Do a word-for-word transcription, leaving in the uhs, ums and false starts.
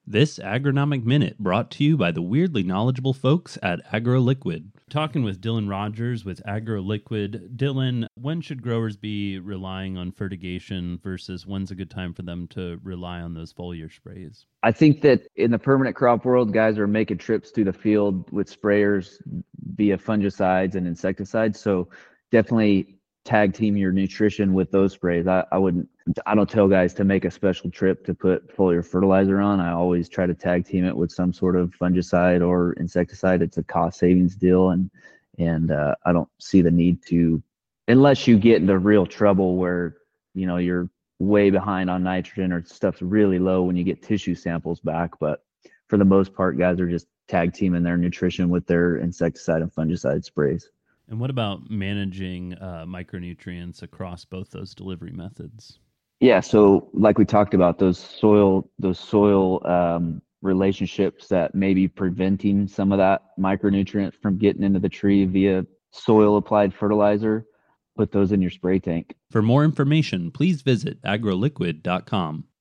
This Agronomic Minute brought to you by the weirdly knowledgeable folks at AgroLiquid. Talking with Dylan Rogers with AgroLiquid. Dylan, when should growers be relying on fertigation versus when's a good time for them to rely on those foliar sprays? I think that in the permanent crop world, guys are making trips to the field with sprayers via fungicides and insecticides. So definitely tag team your nutrition with those sprays. I, I wouldn't, I don't tell guys to make a special trip to put foliar fertilizer on. I always try to tag team it with some sort of fungicide or insecticide. It's a cost savings deal. And, and uh, I don't see the need to, unless you get into real trouble where, you know, you're way behind on nitrogen or stuff's really low when you get tissue samples back. But for the most part, guys are just tag teaming their nutrition with their insecticide and fungicide sprays. And what about managing uh, micronutrients across both those delivery methods? Yeah, so like we talked about, those soil those soil um, relationships that may be preventing some of that micronutrient from getting into the tree via soil applied fertilizer, put those in your spray tank. For more information, please visit agroliquid dot com.